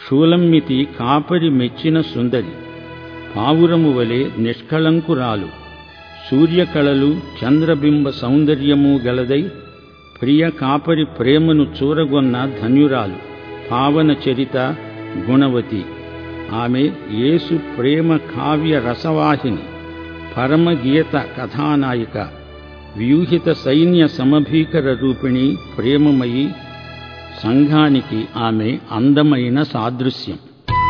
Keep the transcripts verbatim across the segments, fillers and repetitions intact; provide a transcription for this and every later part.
శూలమ్మితి కాపరి మెచ్చిన సుందరి, పావురము వలె నిష్కళంకురాలు, సూర్యకళలు చంద్రబింబ సౌందర్యము గలదై ప్రియ కాపరి ప్రేమను చూరగొన్న ధన్యురాలు, పావన చరిత గుణవతి. ఆమె యేసు ప్రేమ కావ్య రసవాహిని, పరమగీత కథానాయిక, వ్యూహిత సైన్య సమభీకర రూపిణి, ప్రేమమయి. సంఘానికి ఆమె అందమైన సాదృశ్యం.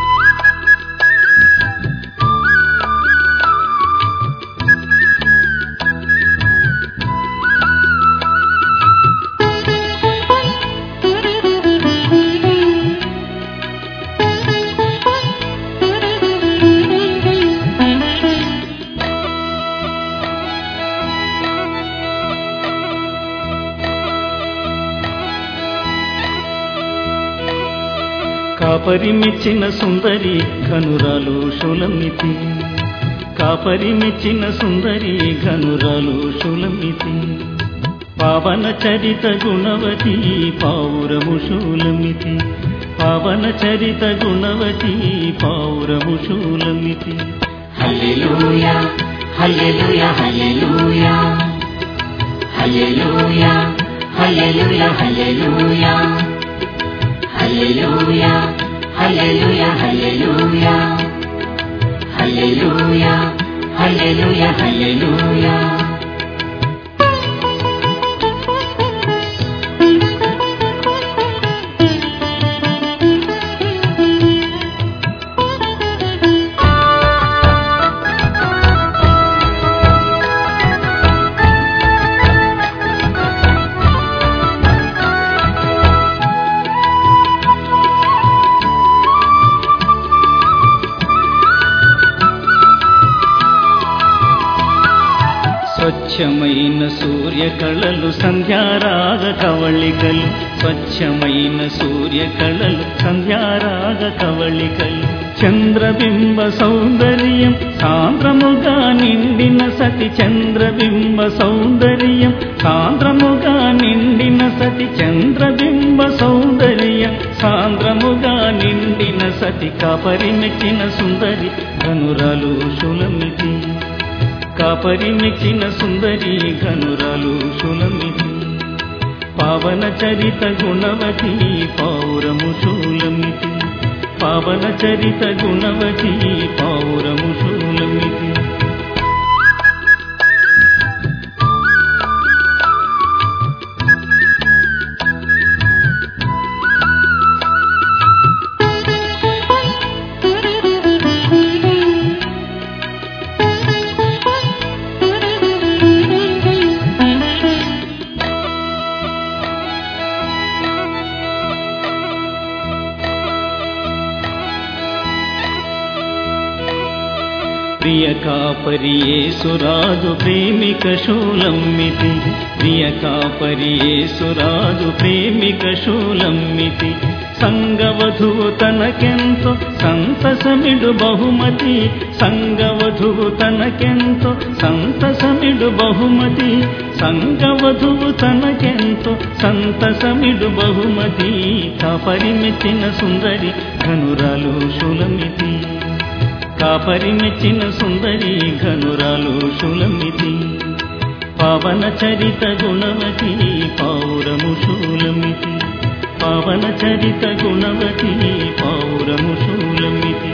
కాపరి మెచ్చిన సుందరి ఘనురాలు శూలమ్మితి, కాపరి మెచ్చిన సుందరి ఘనురాలు శూలమ్మితి, పావన చరిత గుణవతి పావురము శూలమ్మితి, పావన చరిత గుణవతి పావురము శూలమ్మితి. హల్లెలూయా హల్లెలూయా హల్లెలూయా హల్లెలూయా హల్లెలూయా హల్లెలూయా హల్లెలూయా హల్లెలూయా హల్లెలూయా హల్లెలూయా హల్లెలూయా హల్లెలూయా. స్వచ్ఛమైన సూర్యకళలు సంధ్యారాగ కవళికలు, స్వచ్ఛమైన సూర్యకళలు సంధ్యారాగ కవళికలు, చంద్రబింబ సౌందర్యం సాంద్రముగా నిండిన సతి, చంద్రబింబ సౌందర్యం సాంద్రముగా నిండిన సతి, చంద్రబింబ సౌందర్యం సాంద్రముగా నిండిన సతి, కాపరి మెచ్చిన సుందరి ఘనురాలు శూలమ్మితి, కాపరి మెచ్చిన సుందరి ఘనురాలు శూలమ్మితి, పావన చరిత గుణవతి పావురము శూలమ్మితి, పావన చరిత గుణవతి పావురము శూలమ్మితి. ప్రియ కాపరి యేసురాజు ప్రేమిక శూలమ్మితి, ప్రియ కాపరి యేసురాజు ప్రేమిక శూలమ్మితి, సంగవధువు తనకెంతో సంతసమిడు బహుమతి, సంగవధువు తనకెంతో సంతసమిడు బహుమతి, సంగవధువు తనకెంతో సంతసమిడు బహుమతి, కాపరి మెచ్చిన సుందరి ఘనురాలు శూలమ్మితి, కాపరి మెచ్చిన సుందరి ఘనురాలు శూలమ్మితి, పావన చరిత గుణవతి పావురము శూలమ్మితి, పావన చరిత గుణవతి పావురము శూలమ్మితి.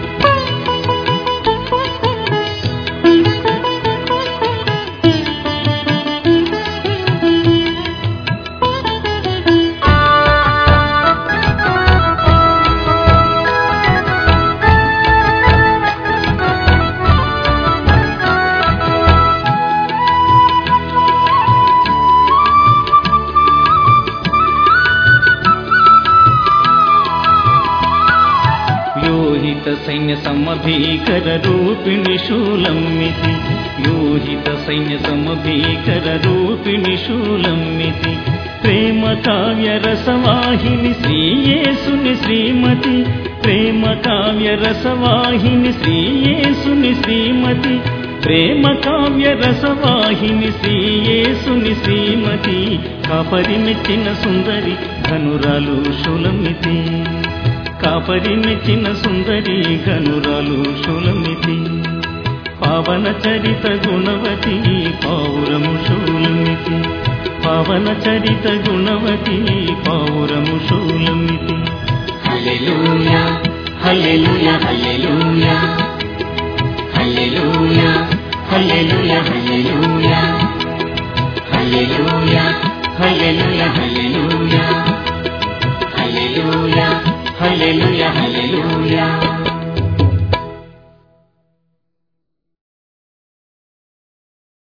యోహిత సైన్య సమభీకర రూపిణి శూలమ్మితి, యోహిత సైన్య సమభీకర రూపిణి శూలమ్మితి, ప్రేమ కావ్య రసవాహిని శ్రీయేసుని శ్రీమతి, ప్రేమ కావ్య రసవాహిని శ్రీయేసుని శ్రీమతి, ప్రేమ కావ్య రసవాహిని శ్రీయేసుని శ్రీమతి, కాపరి మెచ్చిన సుందరి ఘనురాలు శూలమ్మితి, కాపరి మెచ్చిన సుందరి కనురాలు శూలమితి పావన చరిత గుణవతి పావురము శూలమితి పావన చరిత గుణవతి పావురము శూలమితి హల్లెలూయా హల్లెలూయా హల్లెలూయా హల్లెలూయా హల్లెలూయా హల్లెలూయా హల్లెలూయా హల్లెలూయా హల్లెలూయా హల్లెలూయా హల్లెలూయా హల్లెలూయా